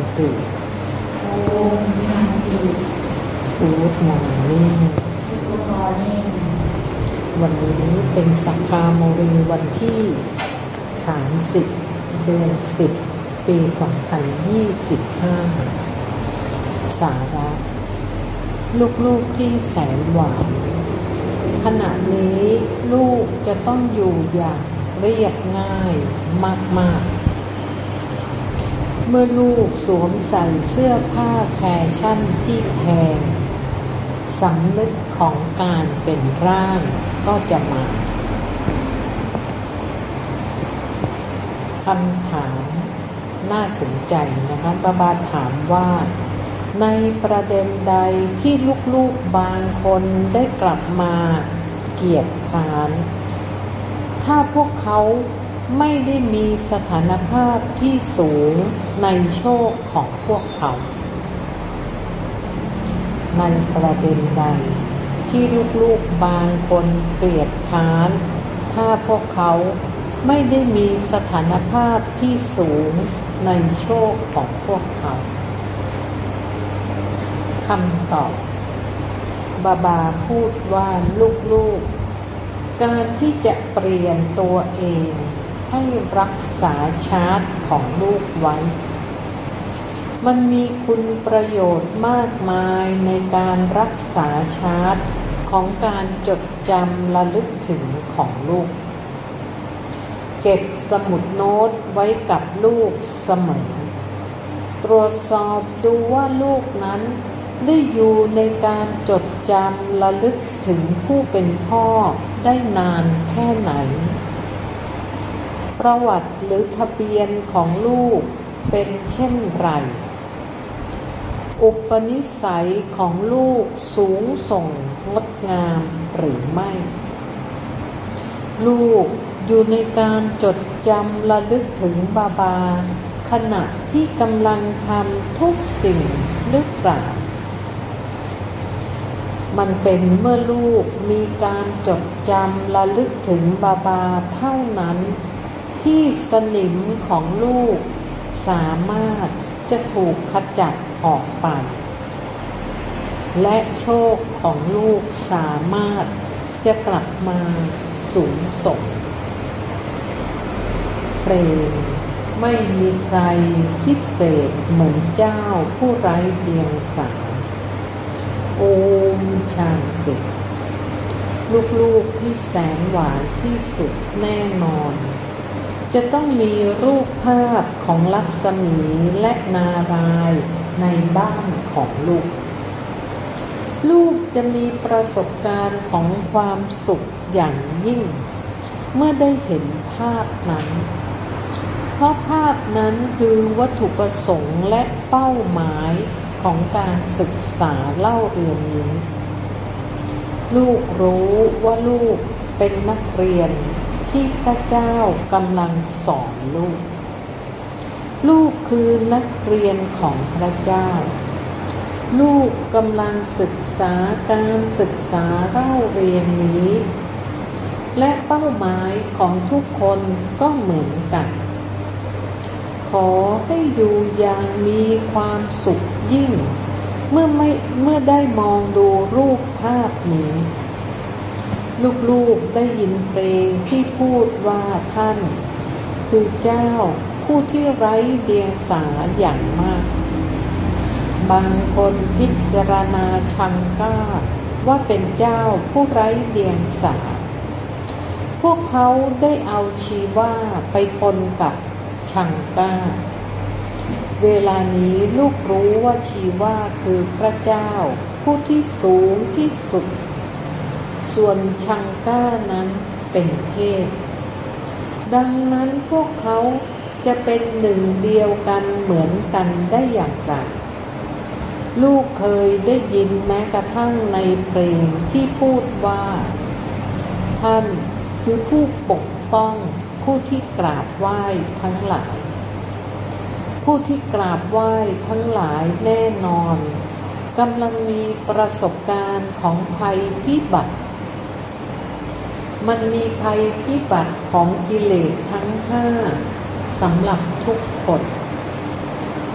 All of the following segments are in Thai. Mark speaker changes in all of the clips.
Speaker 1: Shanti
Speaker 2: Om Shanti
Speaker 1: Good morning วันนี้เป็นสักกาโมรีวันที่30เดือน10ปี2025สาระลูกๆที่แสนหวานขณะนี้ลูกจะต้องอยู่อย่างเรียบง่ายมากๆเมื่อลูกสวมใส่เสื้อผ้าแฟชั่นที่แพงสำนึกของการเป็นร่างก็จะมาคำถามน่าสนใจนะคะบาถามว่าในประเด็นใดที่ลูกๆบางคนได้กลับมาเกียรติค้านถ้าพวกเขาไม่ได้มีสถานภาพที่สูงในโชคของพวกเขาในประเด็นใดที่ลูกๆบางคนเกลียดค้านถ้าพวกเขาไม่ได้มีสถานภาพที่สูงในโชคของพวกเขาคำตอบบาพูดว่าลูกๆการที่จะเปลี่ยนตัวเองให้รักษาชาร์ตของลูกไว้มันมีคุณประโยชน์มากมายในการรักษาชาร์ตของการจดจำระลึกถึงของลูกเก็บสมุดโน้ตไว้กับลูกเสมอตรวจสอบดูว่าลูกนั้นได้อยู่ในการจดจำระลึกถึงผู้เป็นพ่อได้นานแค่ไหนประวัติหรือทะเบียนของลูกเป็นเช่นไรอุปนิสัยของลูกสูงส่งงดงามหรือไม่ลูกอยู่ในการจดจำระลึกถึงบาขณะที่กำลังทำทุกสิ่งหรือเปล่ามันเป็นเมื่อลูกมีการจดจำระลึกถึงบาเท่านั้นที่สนิมของลูกสามารถจะถูกขจัดออกไปและโชคของลูกสามารถจะกลับมาสูงส่งเปรมไม่มีใครพิเศษเหมือนเจ้าผู้ไร้เดียงสาโอมชาติลูกๆที่แสนหวานที่สุดแน่นอนจะต้องมีรูปภาพของลักษมีและนารายณ์ในบ้านของลูกลูกจะมีประสบการณ์ของความสุขอย่างยิ่งเมื่อได้เห็นภาพนั้นเพราะภาพนั้นคือวัตถุประสงค์และเป้าหมายของการศึกษาเล่าเรียนนี้ลูกรู้ว่าลูกเป็นนักเรียนที่พระเจ้ากำลังสอนลูกคือนักเรียนของพระเจ้าลูกกำลังศึกษาการศึกษาเล่าเรียนนี้และเป้าหมายของทุกคนก็เหมือนกันขอให้อยู่อย่างมีความสุขยิ่งเมื่อได้มองดูรูปภาพนี้ลูกๆได้ยินเพลงที่พูดว่าท่านคือเจ้าผู้ที่ไร้เดียงสาอย่างมากบางคนพิจารณาชังก้าว่าเป็นเจ้าผู้ไร้เดียงสาพวกเขาได้เอาชีวาไปปนกับชังก้าเวลานี้ลูกรู้ว่าชีวาคือพระเจ้าผู้ที่สูงที่สุดส่วนชังก้านั้นเป็นเทพดังนั้นพวกเขาจะเป็นหนึ่งเดียวกันเหมือนกันได้อย่างไรลูกเคยได้ยินแม้กระทั่งในเพลงที่พูดว่าท่านคือผู้ปกป้องผู้ที่กราบไหว้ทั้งหลายผู้ที่กราบไหว้ทั้งหลายแน่นอนกำลังมีประสบการณ์ของภัยพิบัติมันมีภัยพิบัติของกิเลสทั้ง5สำหรับทุกคน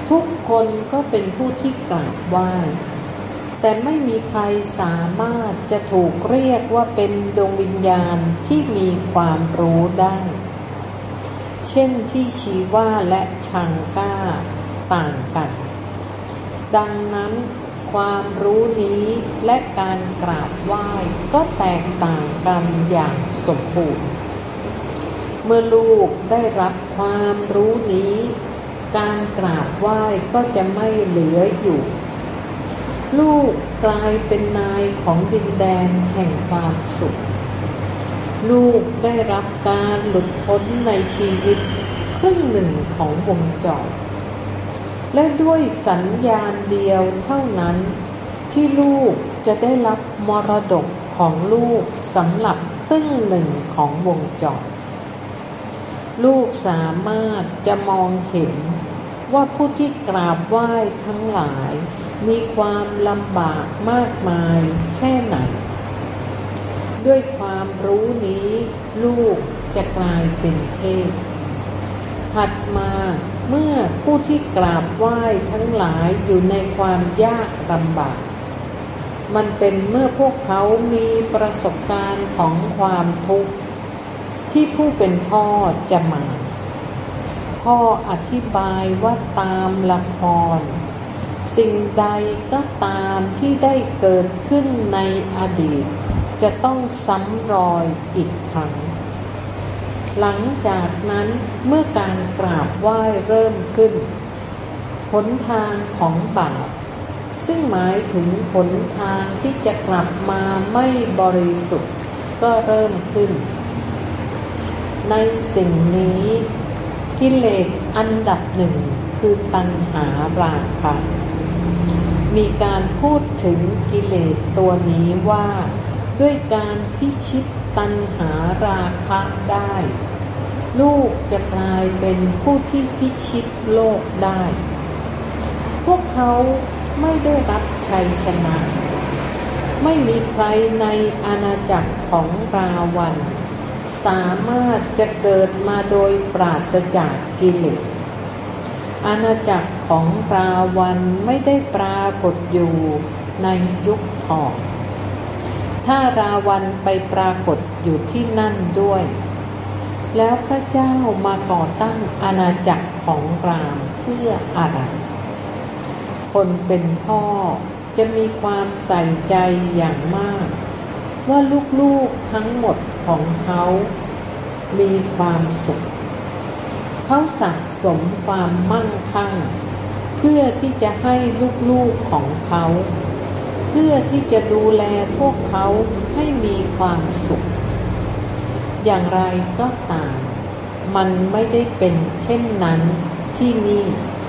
Speaker 1: ทุกคนก็เป็นผู้ที่กราบไหว้แต่ไม่มีใครสามารถจะถูกเรียกว่าเป็นดวงวิญญาณที่มีความรู้ได้เช่นที่ชีวาและชังก้าต่างกันดังนั้นความรู้นี้และการกราบไหว้ก็แตกต่างกันอย่างสมบูรณ์เมื่อลูกได้รับความรู้นี้การกราบไหว้ก็จะไม่เหลืออยู่ลูกกลายเป็นนายของดินแดนแห่งความสุขลูกได้รับการหลุดพ้นในชีวิตครึ่งหนึ่งของวงจรและด้วยสัญญาณเดียวเท่านั้นที่ลูกจะได้รับมรดกของลูกสำหรับครึ่งหนึ่งของวงจรลูกสามารถจะมองเห็นว่าผู้ที่กราบไหว้ทั้งหลายมีความลำบากมากมายแค่ไหนด้วยความรู้นี้ลูกจะกลายเป็นเทพถัดมาเมื่อผู้ที่กราบไหว้ทั้งหลายอยู่ในความยากลำบากมันเป็นเมื่อพวกเขามีประสบการณ์ของความทุกข์ที่ผู้เป็นพ่อจะมาพ่ออธิบายว่าตามละครสิ่งใดก็ตามที่ได้เกิดขึ้นในอดีตจะต้องซ้ำรอยอีกครั้งหลังจากนั้นเมื่อการกราบไหว้เริ่มขึ้นหนทางของบาปซึ่งหมายถึงหนทางที่จะกลับมาไม่บริสุทธิ์ก็เริ่มขึ้นในสิ่งนี้กิเลสอันดับหนึ่งคือตัณหาราคะมีการพูดถึงกิเลสตัวนี้ว่าด้วยการพิชิตตัณหาราคะได้ลูกจะกลายเป็นผู้ที่พิชิตโลกได้พวกเขาไม่ได้รับชัยชนะไม่มีใครในอาณาจักรของราวัณสามารถจะเกิดมาโดยปราศจากกิเลสอาณาจักรของราวัณไม่ได้ปรากฏอยู่ในยุคทองถ้าราวัณไปปรากฏอยู่ที่นั่นด้วยแล้วพระเจ้ามาก่อตั้งอาณาจักรของรามเพื่ออะไรคนเป็นพ่อจะมีความใส่ใจอย่างมากว่าลูกๆทั้งหมดของเขามีความสุขเขาสะสมความมั่งคั่งเพื่อที่จะให้ลูกๆของเขาเพื่อที่จะดูแลพวกเขาให้มีความสุขอย่างไรก็ตามมันไม่ได้เป็นเช่นนั้นที่นี่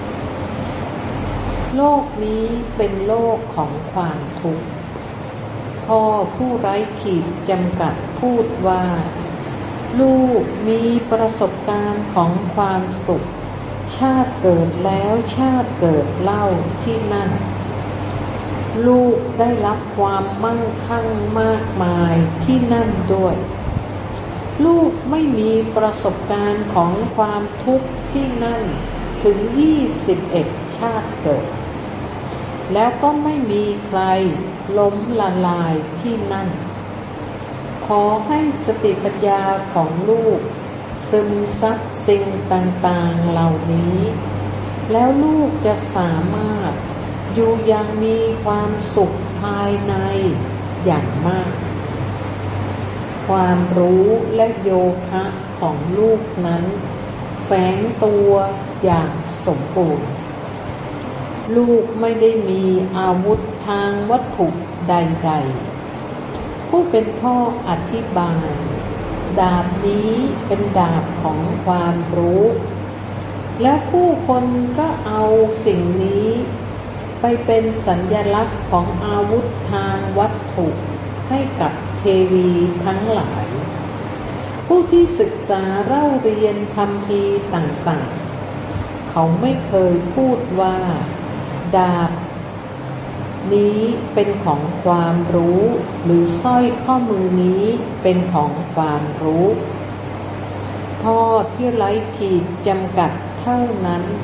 Speaker 1: โลกนี้เป็นโลกของความทุกข์พ่อผู้ไร้ขีดจำกัดพูดว่าลูกมีประสบการณ์ของความสุขชาติเกิดแล้วชาติเกิดเล่าที่นั่นลูกได้รับความมั่งคั่งมากมายที่นั่นด้วยลูกไม่มีประสบการณ์ของความทุกข์ที่นั่นถึง21ชาติเกิดแล้วก็ไม่มีใครล้มละลายที่นั่นขอให้สติปัญญาของลูกซึมซับสิ่งต่างๆเหล่านี้แล้วลูกจะสามารถอยู่อย่างมีความสุขภายในอย่างมากความรู้และโยคะของลูกนั้นแฝงตัวอย่างสมบูรณ์ลูกไม่ได้มีอาวุธทางวัตถุใดๆผู้เป็นพ่ออธิบายดาบนี้เป็นดาบของความรู้และผู้คนก็เอาสิ่งนี้ไปเป็นสัญลักษณ์ของอาวุธทางวัตถุให้กับเทวีทั้งหลายผู้ที่ศึกษาเล่าเรียนคัมภีร์ต่างๆเขาไม่เคยพูดว่าดาบนี้เป็นของความรู้หรือสร้อยข้อมือนี้เป็นของความรู้พ่อที่ไร้ขีดจำกัดเท่านั้นที่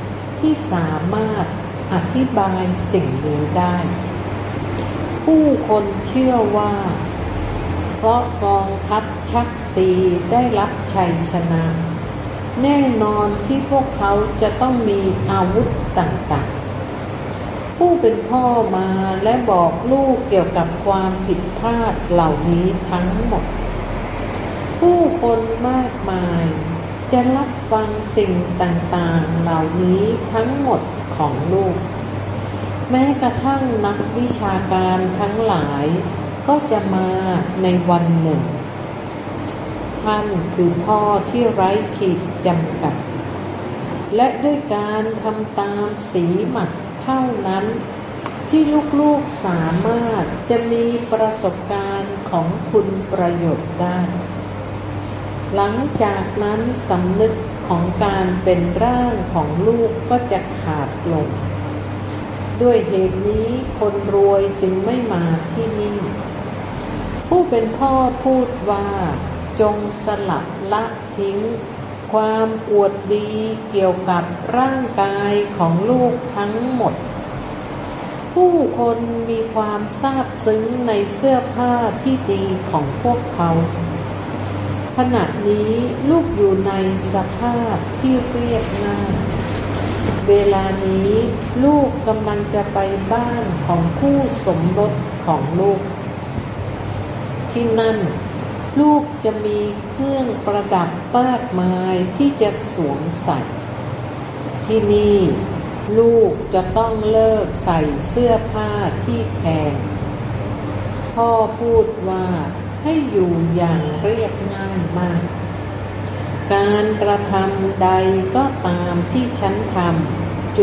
Speaker 1: ที่สามารถอธิบายสิ่งนี้ได้ผู้คนเชื่อว่าเพราะกองทัพชักตีได้รับชัยชนะแน่นอนที่พวกเขาจะต้องมีอาวุธต่างๆผู้เป็นพ่อมาและบอกลูกเกี่ยวกับความผิดพลาดเหล่านี้ทั้งหมดผู้คนมากมายจะรับฟังสิ่งต่างๆเหล่านี้ทั้งหมดของลูกแม้กระทั่งนักวิชาการทั้งหลายก็จะมาในวันหนึ่งท่านคือพ่อที่ไร้ขีดจำกัดและด้วยการทำตามสีหมักเท่านั้นที่ลูกๆสามารถจะมีประสบการณ์ของคุณประโยชน์ได้หลังจากนั้นสำนึกของการเป็นร่างของลูกก็จะขาดลงด้วยเหตุนี้คนรวยจึงไม่มาที่นี่ผู้เป็นพ่อพูดว่าจงสลัดละทิ้งความอวดดีเกี่ยวกับร่างกายของลูกทั้งหมดผู้คนมีความซาบซึ้งในเสื้อผ้าที่ดีของพวกเขาขณะนี้ลูกอยู่ในสภาพที่เรียบง่ายเวลานี้ลูกกำลังจะไปบ้านของคู่สมรสของลูกที่นั่นลูกจะมีเครื่องประดับมากมายที่จะสวมใส่ที่นี่ลูกจะต้องเลิกใส่เสื้อผ้าที่แพงพ่อพูดว่าให้อยู่อย่างเรียบง่ายมากการกระทำใดก็ตามที่ฉันทำ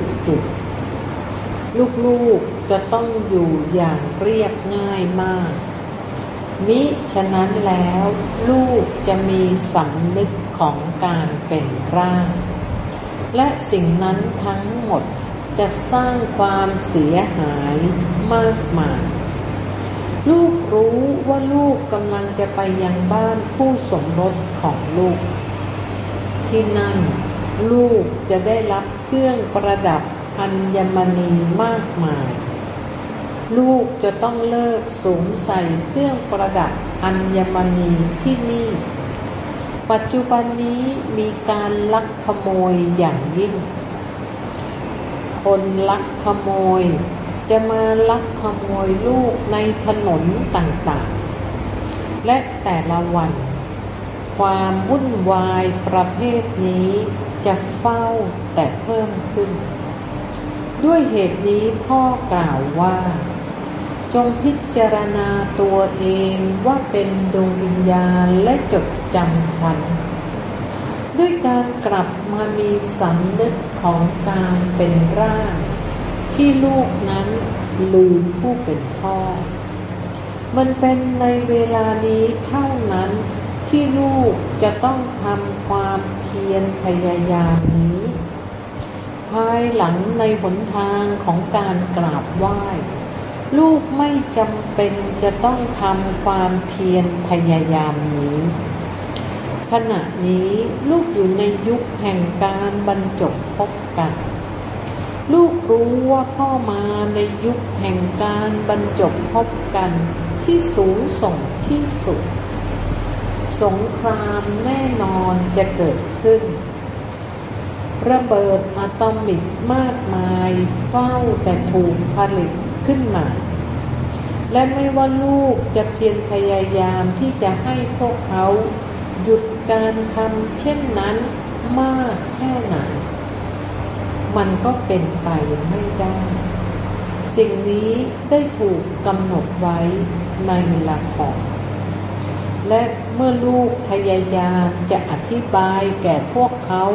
Speaker 1: ลูกๆจะต้องอยู่อย่างเรียบง่ายมากมิฉะนั้นแล้วลูกจะมีสำนึกของการเป็นร่างและสิ่งนั้นทั้งหมดจะสร้างความเสียหายมากมายลูกรู้ว่าลูกกำลังจะไปยังบ้านคู่สมรสของลูกที่นั่นลูกจะได้รับเครื่องประดับอัญมณีมากมายลูกจะต้องเลิกสวมใส่เครื่องประดับอัญมณีที่นี่ปัจจุบันนี้มีการลักขโมยอย่างยิ่งคนลักขโมยจะมาลักขโมยลูกในถนนต่างๆและแต่ละวันความวุ่นวายประเภทนี้จะเฝ้าแต่เพิ่มขึ้นด้วยเหตุนี้พ่อกล่าวว่าจงพิจารณาตัวเองว่าเป็นดวงวิญญาณและจดจำฉันด้วยการกลับมามีสำนึกของการเป็นร่างที่ลูกนั้นลืมผู้เป็นพ่อมันเป็นในเวลานี้เท่านั้นที่ลูกจะต้องทำความเพียรพยายามนี้ภายหลังในหนทางของการกราบไหว้ลูกไม่จำเป็นจะต้องทำความเพียรพยายามนี้ขณะนี้ลูกอยู่ในยุคแห่งการบรรจบพบกันลูกรู้ว่าพ่อมาในยุคแห่งการบรรจบพบกันที่สูงส่งที่สุดสงครามแน่นอนจะเกิดขึ้นระเบิดอะตอมิกมากมายเฝ้าแต่ถูกผลิตขึ้นมาและไม่ว่าลูกจะเพียรพยายามที่จะให้พวกเขาหยุดการทำเช่นนั้นมากแค่ไหนมันก็เป็นไปไม่ได้สิ่งนี้ได้ถูกกำหนดไว้ในหลักของและเมื่อลูกพยายามจะอธิบายแก่พวกเขา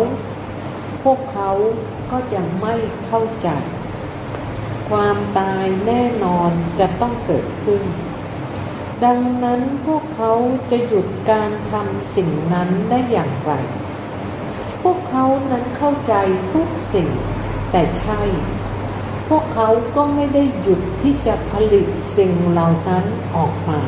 Speaker 1: ก็จะไม่เข้าใจความตายแน่นอนจะต้องเกิดขึ้นดังนั้นพวกเขาจะหยุดการทำสิ่งนั้นได้อย่างไรพวกเขานั้นเข้าใจทุกสิ่งแต่ใช่พวกเขาก็ไม่ได้หยุดที่จะผลิตสิ่งเหล่านั้นออกมา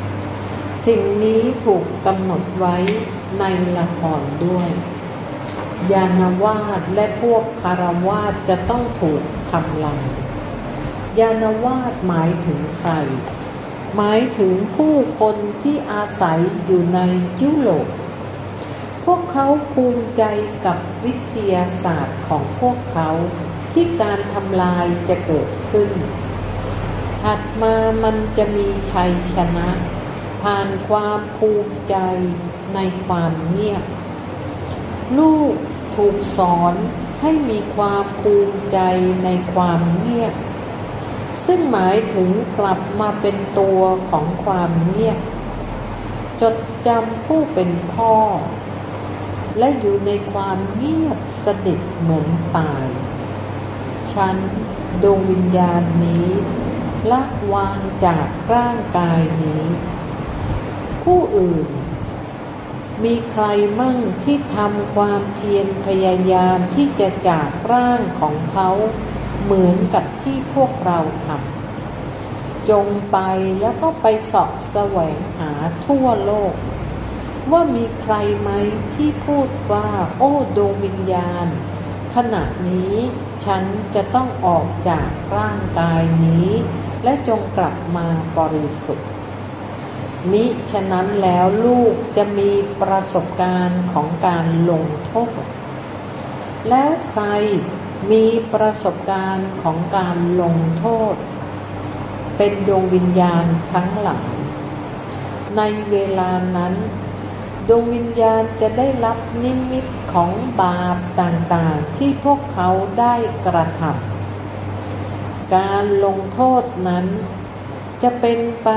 Speaker 1: สิ่งนี้ถูกกำหนดไว้ในละครด้วยญาณวาสและพวกคารวาสจะต้องถูกทำลายญาณวาสหมายถึงใครหมายถึงผู้คนที่อาศัยอยู่ในยุโรปพวกเขาภูมิใจกับวิทยาศาสตร์ของพวกเขาที่การทำลายจะเกิดขึ้นถัดมามันจะมีชัยชนะผ่านความภูมิใจในความเงียบลูกถูกสอนให้มีความภูมิใจในความเงียบซึ่งหมายถึงกลับมาเป็นตัวของความเงียบจดจำผู้เป็นพ่อและอยู่ในความเงียบสนิทเหมือนตายฉันดวงวิญญาณนี้ละวางจากร่างกายนี้ผู้อื่นมีใครมั่งที่ทำความเพียรพยายามที่จะจากร่างของเขาเหมือนกับที่พวกเราทำจงไปแล้วก็ไปเสาะแสวงหาทั่วโลกว่ามีใครไหมที่พูดว่าโอ้ดวงวิญญาณขณะนี้ฉันจะต้องออกจากร่างกายนี้และจงกลับมาบริสุทธิ์มิฉะนั้นแล้วลูกจะมีประสบการณ์ของการลงโทษแล้วใครมีประสบการณ์ของการลงโทษเป็นดวงวิญญาณทั้งหลายในเวลานั้นดวงวิญญาณจะได้รับนิมิตของบาปต่างๆที่พวกเขาได้กระทำการลงโทษนั้นจะเป็นไป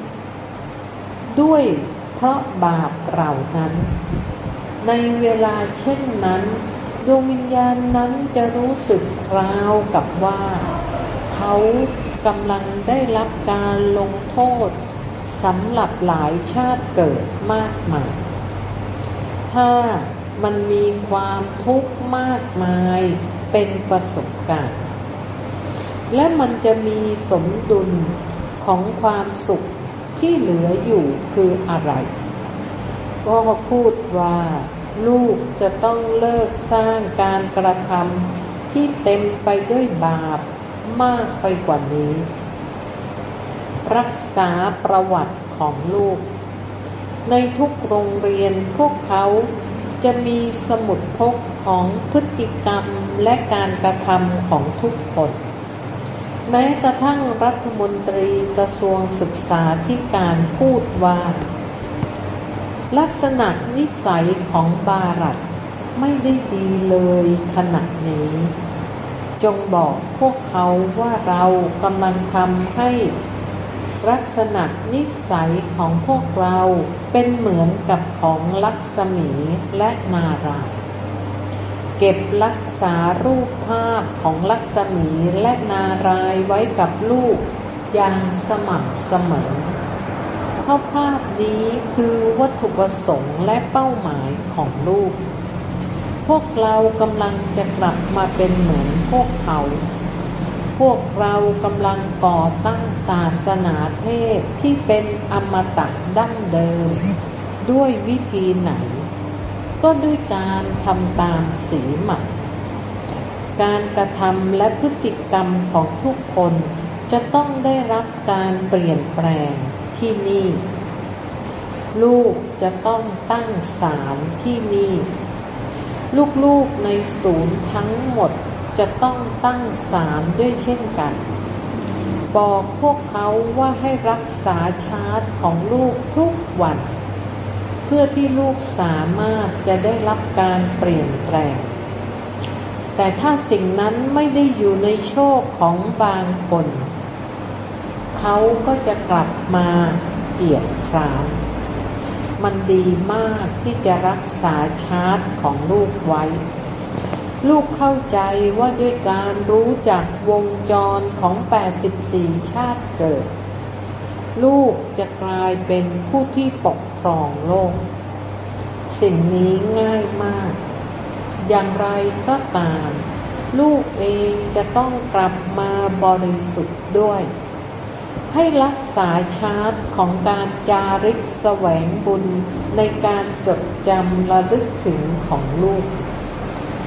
Speaker 1: ด้วยเพราะบาปเหล่านั้นในเวลาเช่นนั้นดวงวิญญาณนั้นจะรู้สึกราวกับว่าเขากำลังได้รับการลงโทษสำหรับหลายชาติเกิดมากมายถ้ามันมีความทุกข์มากมายเป็นประสบการณ์และมันจะมีสมดุลของความสุขที่เหลืออยู่คืออะไรก็พูดว่าลูกจะต้องเลิกสร้างการกระทำที่เต็มไปด้วยบาปมากไปกว่านี้รักษาประวัติของลูกในทุกโรงเรียนพวกเขาจะมีสมุดพกของพฤติกรรมและการกระทำของทุกคนแม้กระทั่งรัฐมนตรีกระทรวงศึกษาธิการพูดว่าลักษณะนิสัยของบารัตไม่ได้ดีเลยขณะนี้จงบอกพวกเขาว่าเรากำลังทำให้ลักษณะนิสัยของพวกเราเป็นเหมือนกับของลักษมีและนารายณ์เก็บรักษารูปภาพของลักษมีและนารายณ์ไว้กับลูกอย่างสม่ำเสมอเพราะภาพนี้คือวัตถุประสงค์และเป้าหมายของลูกพวกเรากำลังจะกลับมาเป็นเหมือนพวกเขาพวกเรากำลังก่อตั้งศาสนาเทพที่เป็นอมตะดั้งเดิมด้วยวิธีไหนก็ด้วยการทำตามสีหมักการกระทำและพฤติกรรมของทุกคนจะต้องได้รับการเปลี่ยนแปลงที่นี่ลูกจะต้องตั้งศาลที่นี่ลูกๆในศูนย์ทั้งหมดจะต้องตั้งศาลด้วยเช่นกันบอกพวกเขาว่าให้รักษาชาร์ตของลูกทุกวันเพื่อที่ลูกสามารถจะได้รับการเปลี่ยนแปลงแต่ถ้าสิ่งนั้นไม่ได้อยู่ในโชคของบางคนเขาก็จะกลับมาเกียจคร้านมันดีมากที่จะรักษาชาร์ตของลูกไว้ลูกเข้าใจว่าด้วยการรู้จักวงจรของ84ชาติเกิดลูกจะกลายเป็นผู้ที่ปกครองโลกสิ่งนี้ง่ายมากอย่างไรก็ตามลูกเองจะต้องกลับมาบริสุทธิ์ด้วยให้รักษาชาร์ตของการจาริกแสวงบุญในการจดจำระลึกถึงของลูก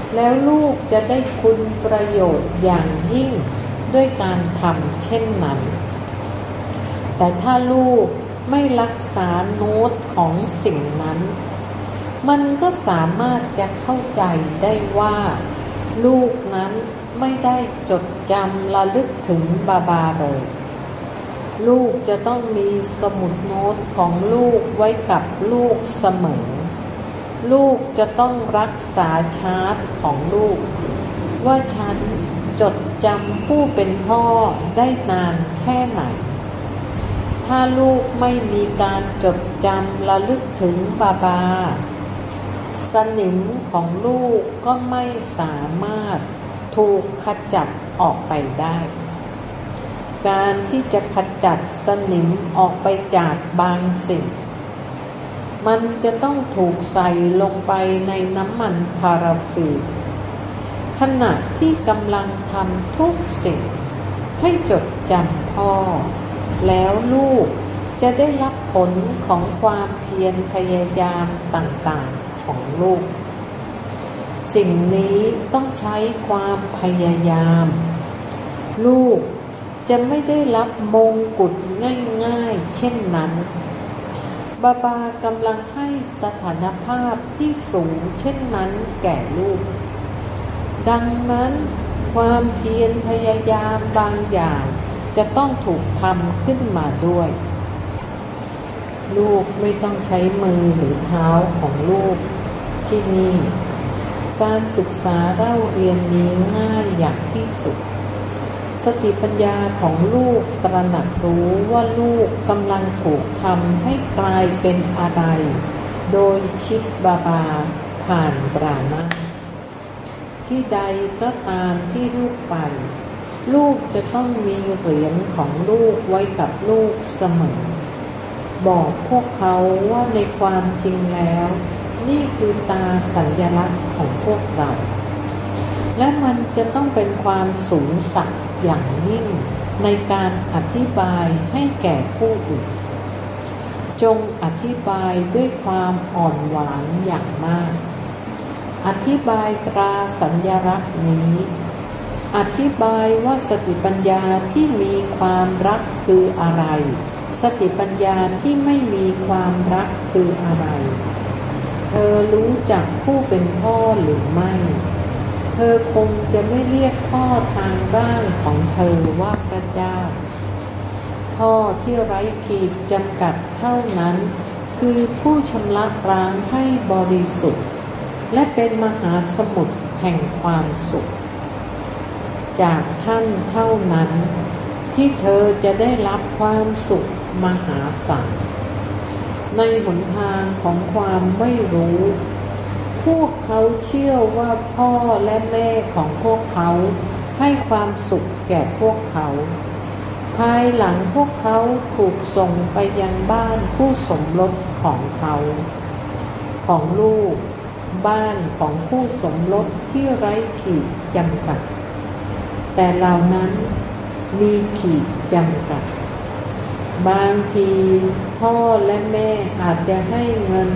Speaker 1: แล้วลูกจะได้คุณประโยชน์อย่างยิ่งด้วยการทำเช่นนั้นแต่ถ้าลูกไม่รักษาโน้ตของสิ่งนั้นมันก็สามารถจะเข้าใจได้ว่าลูกนั้นไม่ได้จดจำระลึกถึงบาบาเลยลูกจะต้องมีสมุดโน้ตของลูกไว้กับลูกเสมอลูกจะต้องรักษาชาร์ตของลูกว่าฉันจดจำผู้เป็นพ่อได้นานแค่ไหนถ้าลูกไม่มีการจดจำระลึกถึงบาบาสนิมของลูกก็ไม่สามารถถูกขจัดออกไปได้การที่จะขจัดสนิมออกไปจากบางสิ่งมันจะต้องถูกใส่ลงไปในน้ำมันพาราฟินขณะที่กำลังทำทุกสิ่งให้จดจำพ่อแล้วลูกจะได้รับผลของความเพียรพยายามต่างๆของลูกสิ่งนี้ต้องใช้ความพยายามลูกจะไม่ได้รับมงกุฎง่ายๆเช่นนั้นบาบากำลังให้สถานภาพที่สูงเช่นนั้นแก่ลูกดังนั้นความเพียรพยายามบางอย่างจะต้องถูกทำขึ้นมาด้วยลูกไม่ต้องใช้มือหรือเท้าของลูกที่นี่การศึกษาเล่าเรียนนี้ง่ายอย่างที่สุดสติปัญญาของลูกตระหนักรู้ว่าลูกกำลังถูกทำให้กลายเป็นอะไรโดยชิดบาบาผ่านปราณะที่ใดก็ตามที่ลูกไปลูกจะต้องมีเหรียญของลูกไว้กับลูกเสมอบอกพวกเขาว่าในความจริงแล้วนี่คือตาสัญลักษณ์ของพวกเราและมันจะต้องเป็นความสูงสักอย่างยิ่งในการอธิบายให้แก่ผู้อื่นจงอธิบายด้วยความอ่อนหวานอย่างมากอธิบายตราสัญลักษณ์นี้อธิบายว่าสติปัญญาที่มีความรักคืออะไรสติปัญญาที่ไม่มีความรักคืออะไรเธอรู้จักผู้เป็นพ่อหรือไม่เธอคงจะไม่เรียกพ่อทางร่างของเธอว่าพระเจ้าพ่อที่ไร้ขีดจำกัดเท่านั้นคือผู้ชำระล้างให้บริสุทธิ์และเป็นมหาสมุทรแห่งความสุขจากท่านเท่านั้นที่เธอจะได้รับความสุขมหาศาลในหนทางของความไม่รู้พวกเขาเชื่อว่าพ่อและแม่ของพวกเขาให้ความสุขแก่พวกเขาภายหลังพวกเขาถูกส่งไปยังบ้านคู่สมรสของเขาของลูกบ้านของคู่สมรสที่ไร้ขีดจำกัดแต่เหล่านั้นมีขีดจำกัดบางทีพ่อและแม่อาจจะให้เงิน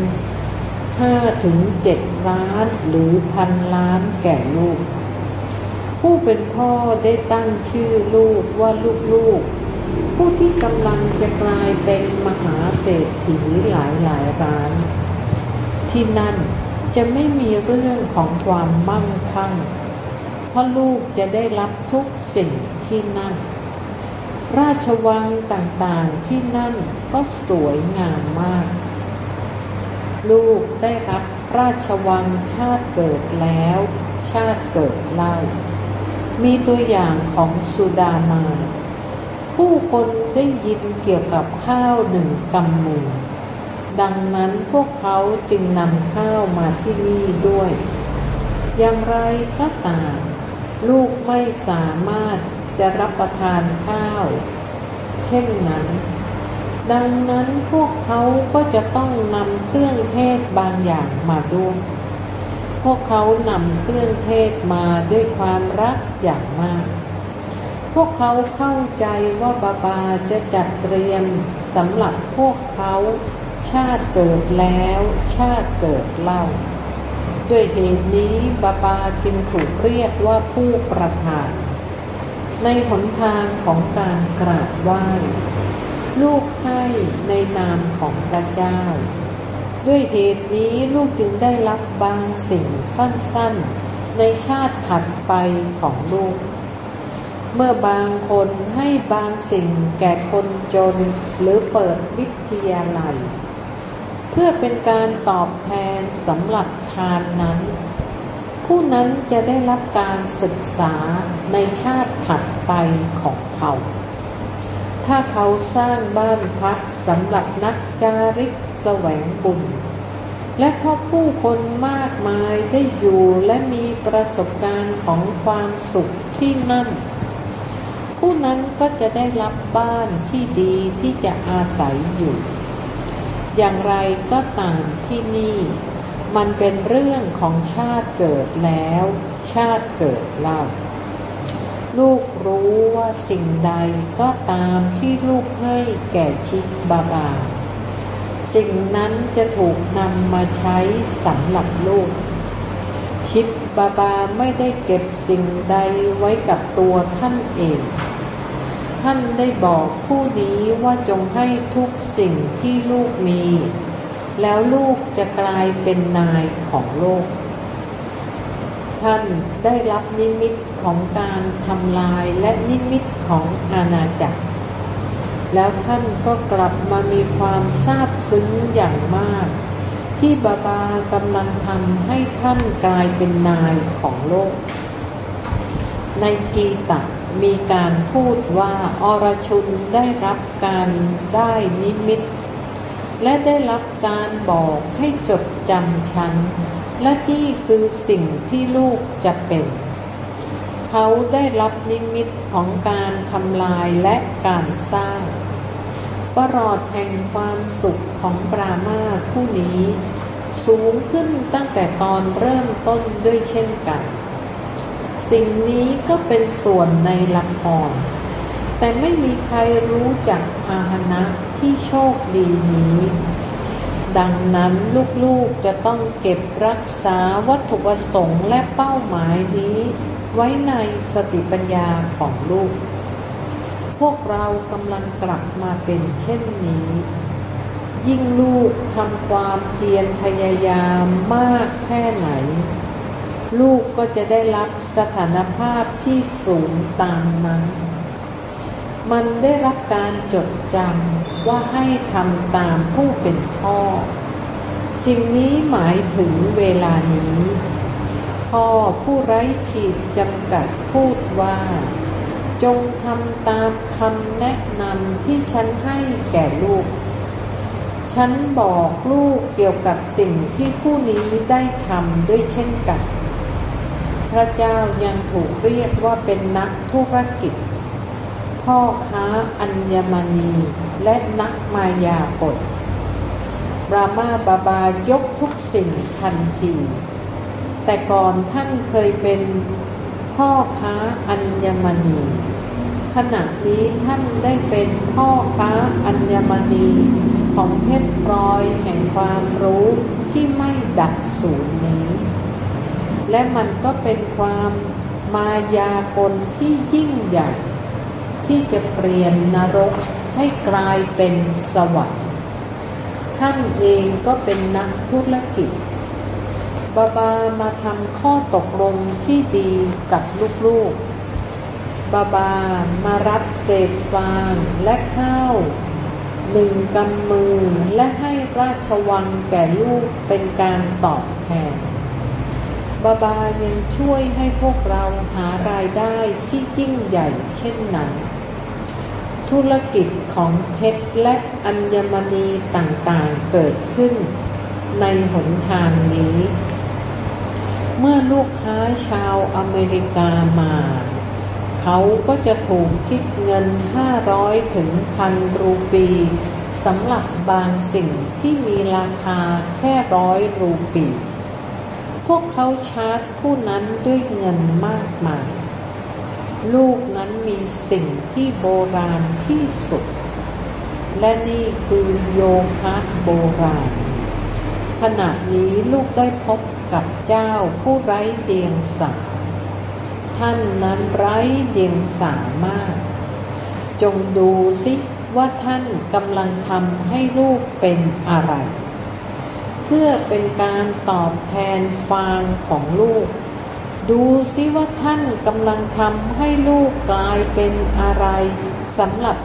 Speaker 1: 5-7 ล้านหรือ1,000 ล้านแก่ลูกผู้เป็นพ่อได้ตั้งชื่อลูกว่าลูกๆผู้ที่กำลังจะกลายเป็นมหาเศรษฐีหลายล้านที่นั่นจะไม่มีเรื่องของความมั่งคั่งเพราะลูกจะได้รับทุกสิ่งที่นั่นราชวังต่างๆที่นั่นก็สวยงามมากลูกได้รับราชวังชาติเกิดแล้วชาติเกิดเล่ามีตัวอย่างของสุดามาผู้คนได้ยินเกี่ยวกับข้าว1 กำมือดังนั้นพวกเขาจึงนำข้าวมาที่นี่ด้วยอย่างไรก็ตามลูกไม่สามารถจะรับประทานข้าวเช่นนั้นดังนั้นพวกเขาก็จะต้องนำเครื่องเทศบางอย่างมาด้วยพวกเขานำเครื่องเทศมาด้วยความรักอย่างมากพวกเขาเข้าใจว่าบาบาจะจัดเตรียมสำหรับพวกเขาชาติเกิดแล้วชาติเกิดเล่าด้วยเหตุนี้บาบาจึงถูกเรียกว่าผู้ประทานในหนทางของการกราบไหว้ลูกให้ในนามของพระเจ้าด้วยเหตุนี้ลูกจึงได้รับบางสิ่งสั้นๆในชาติถัดไปของลูกเมื่อบางคนให้บางสิ่งแก่คนจนหรือเปิดวิทยาลัยเพื่อเป็นการตอบแทนสำหรับทานนั้นผู้นั้นจะได้รับการศึกษาในชาติถัดไปของเขาถ้าเขาสร้างบ้านพักสำหรับนักจาริกแสวงบุญและเพราะผู้คนมากมายได้อยู่และมีประสบการณ์ของความสุขที่นั่นผู้นั้นก็จะได้รับบ้านที่ดีที่จะอาศัยอยู่อย่างไรก็ตามที่นี่มันเป็นเรื่องของชาติเกิดแล้วชาติเกิดเล่าลูกรู้ว่าสิ่งใดก็ตามที่ลูกให้แก่ชิบาบาสิ่งนั้นจะถูกนำมาใช้สำหรับลูกชิบาบาไม่ได้เก็บสิ่งใดไว้กับตัวท่านเองท่านได้บอกผู้นี้ว่าจงให้ทุกสิ่งที่ลูกมีแล้วลูกจะกลายเป็นนายของโลกท่านได้รับนิมิตของการทำลายและนิมิตของอาณาจักรแล้วท่านก็กลับมามีความซาบซึ้งอย่างมากที่บาบากำลังทำให้ท่านกลายเป็นนายของโลกในกีตะมีการพูดว่าอรชุนได้รับการได้นิมิตและได้รับการบอกให้จดจำฉันและนี่คือสิ่งที่ลูกจะเป็นเขาได้รับนิมิตของการทำลายและการสร้างประหลอดแห่งความสุขของปรามาสผู้นี้สูงขึ้นตั้งแต่ตอนเริ่มต้นด้วยเช่นกันสิ่งนี้ก็เป็นส่วนในละครแต่ไม่มีใครรู้จักพาหนะที่โชคดีนี้ดังนั้นลูกๆจะต้องเก็บรักษาวัตถุประสงค์และเป้าหมายนี้ไว้ในสติปัญญาของลูกพวกเรากำลังกลับมาเป็นเช่นนี้ยิ่งลูกทำความเพียรพยายามมากแค่ไหนลูกก็จะได้รับสถานภาพที่สูงตามนั้นมันได้รับการจดจำว่าให้ทำตามผู้เป็นพ่อสิ่งนี้หมายถึงเวลานี้พ่อผู้ไร้ขีดจำกัดพูดว่าจงทำตามคำแนะนำที่ฉันให้แก่ลูกฉันบอกลูกเกี่ยวกับสิ่งที่ผู้นี้ได้ทำด้วยเช่นกันพระเจ้ายังถูกเรียกว่าเป็นนักธุรกิจพ่อค้าอัญมณีและนักมายากลบรามาบาบายกทุกสิ่งทันทีแต่ก่อนท่านเคยเป็นพ่อค้าอัญมณีขณะนี้ท่านได้เป็นพ่อค้าอัญมณีของเพชรพลอยแห่งความรู้ที่ไม่ดับสูญนี้และมันก็เป็นความมายากลที่ยิ่งใหญ่ที่จะเปลี่ยนนรกให้กลายเป็นสวรรค์ท่านเองก็เป็นนักธุรกิจบาบามาทำข้อตกลงที่ดีกับลูกๆบาบามารับเศษฟางและข้าว1 กำมือและให้ราชวังแก่ลูกเป็นการตอบแทนบาบายังช่วยให้พวกเราหารายได้ที่ยิ่งใหญ่เช่นนั้นธุรกิจของเพชรและอัญมณีต่างๆเกิดขึ้นในหนทางนี้เมื่อลูกค้าชาวอเมริกามาเขาก็จะถูกคิดเงิน500 ถึง 1,000 รูปีสำหรับบางสิ่งที่มีราคาแค่100 รูปีพวกเขาชาร์จผู้นั้นด้วยเงินมากมายลูกนั้นมีสิ่งที่โบราณที่สุดและนี่คือโยคะโบราณขณะนี้ลูกได้พบกับเจ้าผู้ไร้เดียงสาท่านนั้นไร้เดียงสามากจงดูสิว่าท่านกำลังทำให้ลูกเป็นอะไรเพื่อเป็นการตอบแทนฟางของลูกดูสิว่าท่านกำลังทำให้ลูกกลายเป็นอะไรสำหรับ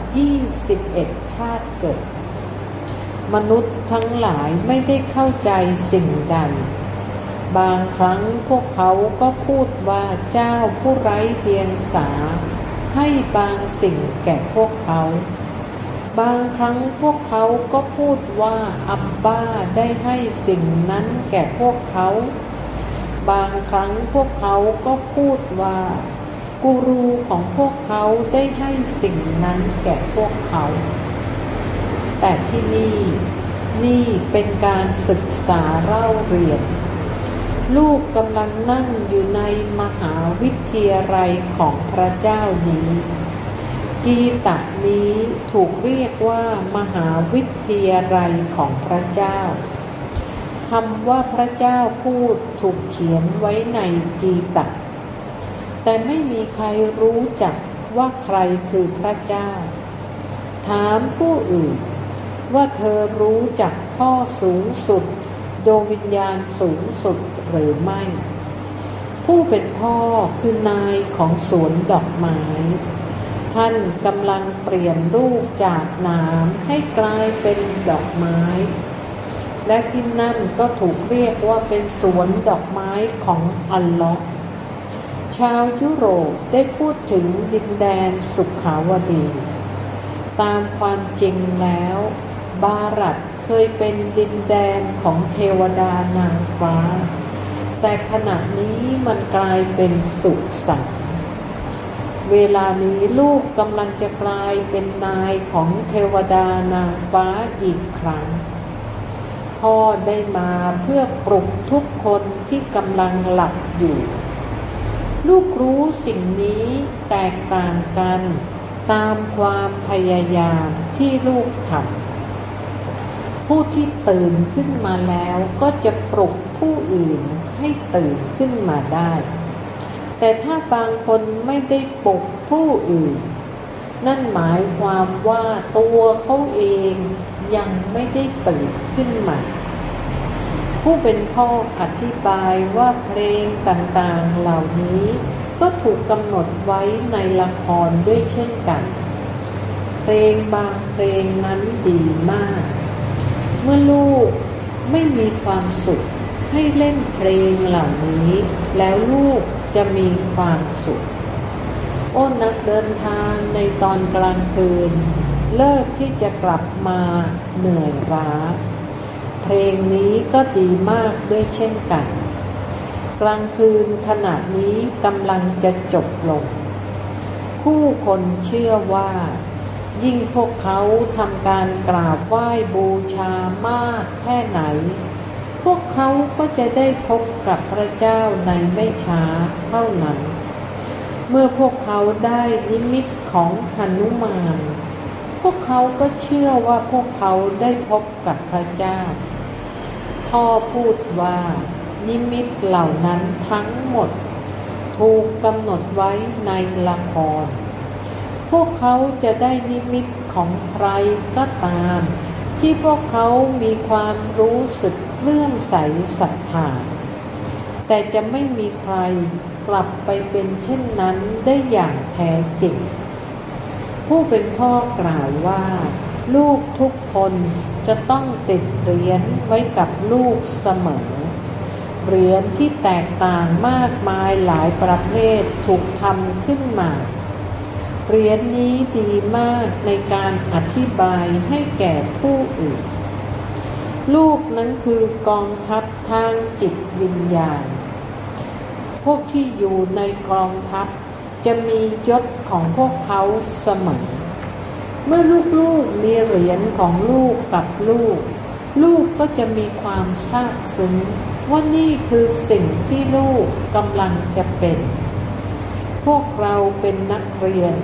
Speaker 1: 21 ชาติเกิดมนุษย์ทั้งหลายไม่ได้เข้าใจสิ่งใดบางครั้งพวกเขาก็พูดว่าเจ้าผู้ไร้เดียงสาให้บางสิ่งแก่พวกเขาบางครั้งพวกเขาก็พูดว่าอับบาได้ให้สิ่งนั้นแก่พวกเขาบางครั้งพวกเขาก็พูดว่ากูรูของพวกเขาได้ให้สิ่งนั้นแก่พวกเขาแต่ที่นี่เป็นการศึกษาเล่าเรียนลูกกำลังนั่งอยู่ในมหาวิทยาลัยของพระเจ้านี้กีตะนี้ถูกเรียกว่ามหาวิทยาลัยของพระเจ้าคำว่าพระเจ้าพูดถูกเขียนไว้ในกีตะแต่ไม่มีใครรู้จักว่าใครคือพระเจ้าถามผู้อื่นว่าเธอรู้จักพ่อสูงสุดดวงวิญญาณสูงสุดหรือไม่ผู้เป็นพ่อคือนายของสวนดอกไม้ท่านกำลังเปลี่ยนลูกจากน้ำให้กลายเป็นดอกไม้และที่นั่นก็ถูกเรียกว่าเป็นสวนดอกไม้ของอัลเลาะห์ชาวยุโรปได้พูดถึงดินแดนสุขาวดีตามความจริงแล้วบารัตเคยเป็นดินแดนของเทวดานางฟ้าแต่ขณะนี้มันกลายเป็นสุสานเวลานี้ลูกกำลังจะกลายเป็นนายของเทวดานางฟ้าอีกครั้งพ่อได้มาเพื่อปลุกทุกคนที่กำลังหลับอยู่ลูกรู้สิ่งนี้แตกต่างกันตามความพยายามที่ลูกทำผู้ที่ตื่นขึ้นมาแล้วก็จะปลุกผู้อื่นให้ตื่นขึ้นมาได้แต่ถ้าบางคนไม่ได้ปลุกผู้อื่นนั่นหมายความว่าตัวเขาเองยังไม่ได้ตื่นขึ้นมาผู้เป็นพ่ออธิบายว่าเพลงต่างๆเหล่านี้ก็ถูกกำหนดไว้ในละครด้วยเช่นกันเพลงบางเพลงนั้นดีมากเมื่อลูกไม่มีความสุขให้เล่นเพลงเหล่านี้แล้วลูกจะมีความสุขโอ้นักเดินทางในตอนกลางคืนเลิกที่จะกลับมาเหนื่อยล้าเพลงนี้ก็ดีมากด้วยเช่นกันกลางคืนขณะนี้กำลังจะจบลงผู้คนเชื่อว่ายิ่งพวกเขาทำการกราบไหว้บูชามากแค่ไหนพวกเขาก็จะได้พบกับพระเจ้าในไม่ช้าเท่านั้นเมื่อพวกเขาได้นิมิตของหนุมานพวกเขาก็เชื่อว่าพวกเขาได้พบกับพระเจ้าพ่อพูดว่านิมิตเหล่านั้นทั้งหมดถูกกำหนดไว้ในละครพวกเขาจะได้นิมิตของใครก็ตามที่พวกเขามีความรู้สึกเลื่อมใสศรัทธาแต่จะไม่มีใครกลับไปเป็นเช่นนั้นได้อย่างแท้จริงผู้เป็นพ่อกล่าวว่าลูกทุกคนจะต้องติดเหรียญไว้กับลูกเสมอเหรียญที่แตกต่างมากมายหลายประเภทถูกทำขึ้นมาเหรียญนี้ดีมากในการอธิบายให้แก่ผู้อื่นลูกนั้นคือกองทัพทางจิตวิญญาณพวกที่อยู่ในกองทัพจะมียศของพวกเขาเสมอเมื่อลูกๆมีเหรียญของลูกกับลูกก็จะมีความซาบซึ้งว่านี่คือสิ่งที่ลูกกำลังจะเป็นพวกเราเป็นนักเรียน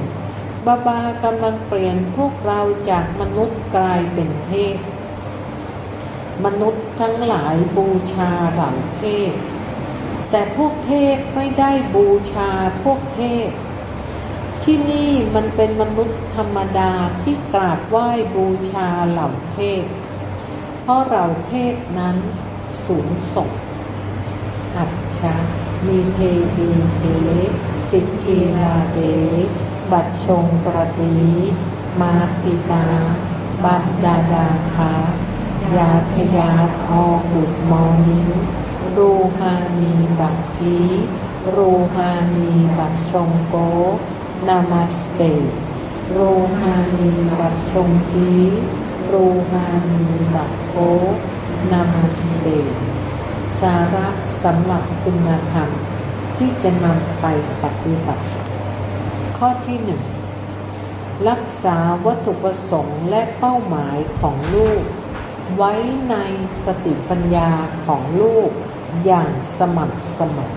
Speaker 1: บาบากำลังเปลี่ยนพวกเราจากมนุษย์กลายเป็นเทพมนุษย์ทั้งหลายบูชาเหล่าเทพแต่พวกเทพไม่ได้บูชาพวกเทพที่นี่มันเป็นมนุษย์ธรรมดาที่กราบไหว้บูชาเหล่าเทพเพราะเหล่าเทพนั้นสูงส่งอัจฉะมีเทวีเทสิกขีราเดบัดชงประดีมาปิตาบัดดาดาคายาทยาออบุตมอนิรูฮานีบักพีรูฮานีบัดชงโกนามัสเตรูฮานีบัดชงกีรูฮานีบักโกนามัสเตสาระสำหรับคุณธรรมที่จะนำไปปฏิบัติข้อที่หนึ่งรักษาวัตถุประสงค์และเป้าหมายของลูกไว้ในสติปัญญาของลูกอย่างสม่ำเสมอ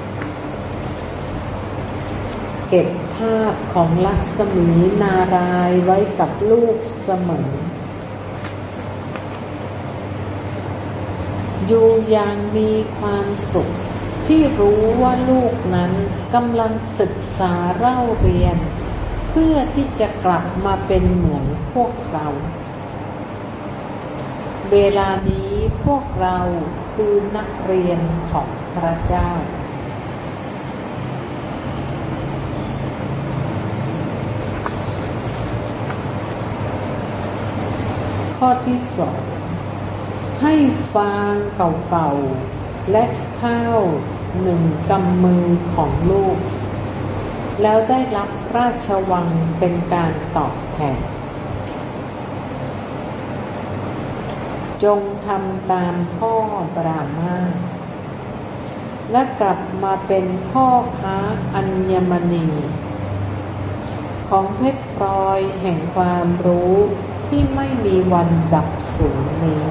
Speaker 1: เก็บภาพของลักษมีนารายไว้กับลูกเสมออยู่อย่างมีความสุขที่รู้ว่าลูกนั้นกำลังศึกษาเล่าเรียนเพื่อที่จะกลับมาเป็นเหมือนพวกเราเวลานี้พวกเราคือนักเรียนของพระเจ้าข้อที่สองให้ฟางเก่าๆและข้าว1 กำมือของลูกแล้วได้รับราชวังเป็นการตอบแทนจงทำตามพ่อบรามาและกลับมาเป็นพ่อค้าอัญมณีของเพชรพลอยแห่งความรู้ที่ไม่มีวันดับสูญนี้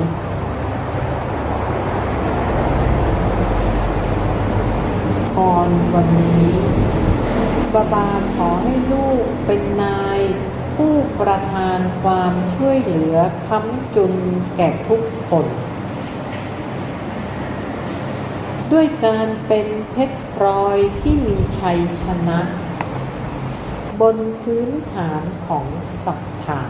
Speaker 1: พรวันนี้บาขอให้ลูกเป็นนายผู้ประทานความช่วยเหลือค้ำจุนแก่ทุกคนด้วยการเป็นเพชรพลอยที่มีชัยชนะบนพื้นฐานของศรัทธา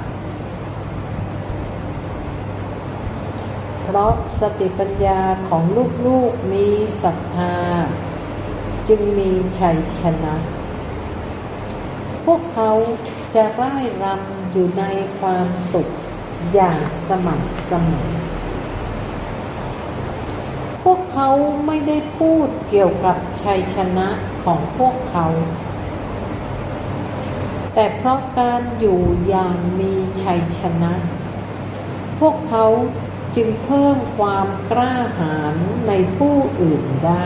Speaker 1: เพราะสติปัญญาของลูกๆมีศรัทธาจึงมีชัยชนะพวกเขาจะร่ายรำอยู่ในความสุขอย่างสม่ำเสมอพวกเขาไม่ได้พูดเกี่ยวกับชัยชนะของพวกเขาแต่เพราะการอยู่อย่างมีชัยชนะพวกเขาจึงเพิ่มความกล้าหาญในผู้อื่นได้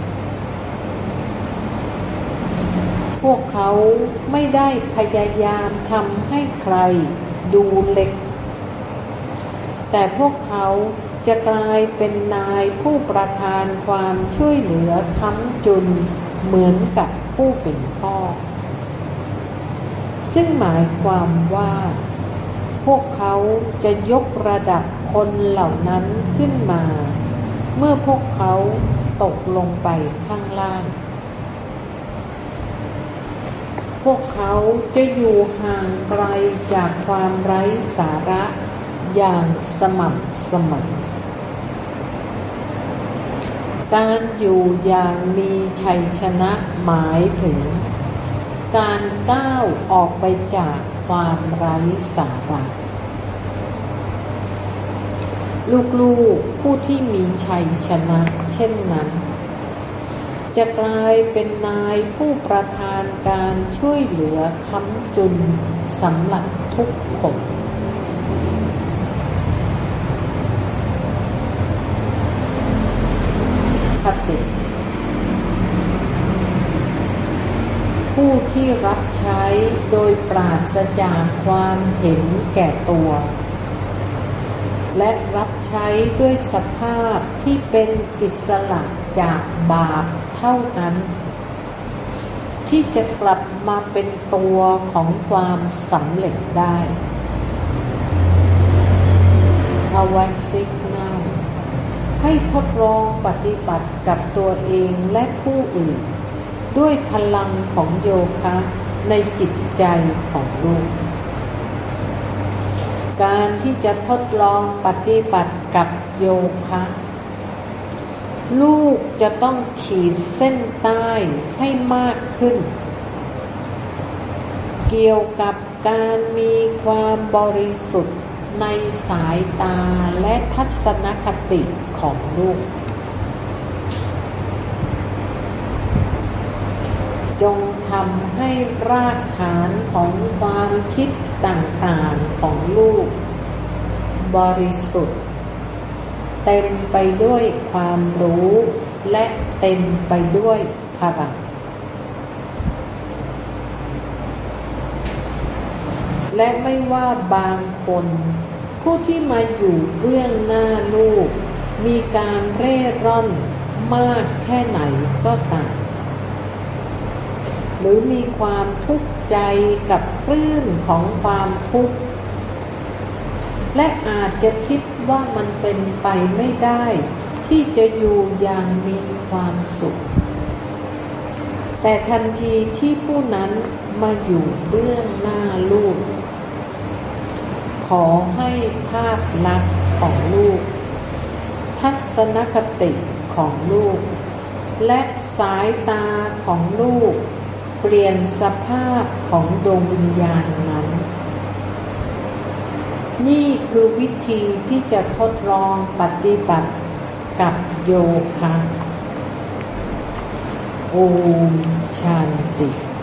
Speaker 1: พวกเขาไม่ได้พยายามทำให้ใครดูเล็กแต่พวกเขาจะกลายเป็นนายผู้ประทานความช่วยเหลือค้ำจุนเหมือนกับผู้เป็นพ่อซึ่งหมายความว่าพวกเขาจะยกระดับคนเหล่านั้นขึ้นมาเมื่อพวกเขาตกลงไปข้างล่างพวกเขาจะอยู่ห่างไกลจากความไร้สาระอย่างสม่ำเสมอการอยู่อย่างมีชัยชนะหมายถึงการก้าวออกไปจากความไร้สาระลูกๆผู้ที่มีชัยชนะเช่นนั้นจะกลายเป็นนายผู้ประทานการช่วยเหลือค้ำจุนสำหรับทุกคนคติผู้ที่รับใช้โดยปราศจากความเห็นแก่ตัวและรับใช้ด้วยสภาพที่เป็นอิสระจากบาปเท่านั้นที่จะกลับมาเป็นตัวของความสำเร็จได้ A wax signal ให้ทดลองปฏิบัติกับตัวเองและผู้อื่นด้วยพลังของโยคะในจิตใจของลูกการที่จะทดลองปฏิบัติกับโยคะลูกจะต้องขีดเส้นใต้ให้มากขึ้นเกี่ยวกับการมีความบริสุทธิ์ในสายตาและทัศนคติของลูกจงทำให้รากฐานของความคิดต่างๆของลูกบริสุทธิ์เต็มไปด้วยความรู้และเต็มไปด้วยพลังและไม่ว่าบางคนผู้ที่มาอยู่เบื้องหน้าลูกมีการเร่ร่อนมากแค่ไหนก็ตามหรือมีความทุกข์ใจกับคลื่นของความทุกข์และอาจจะคิดว่ามันเป็นไปไม่ได้ที่จะอยู่อย่างมีความสุขแต่ทันทีที่ผู้นั้นมาอยู่เบื้องหน้าลูกขอให้ภาพลักษณ์ของลูกทัศนคติของลูกและสายตาของลูกเปลี่ยนสภาพของดวงวิญญาณนั้นนี่คือวิธีที่จะทดลองปฏิบัติกับโยคะโอมชันติ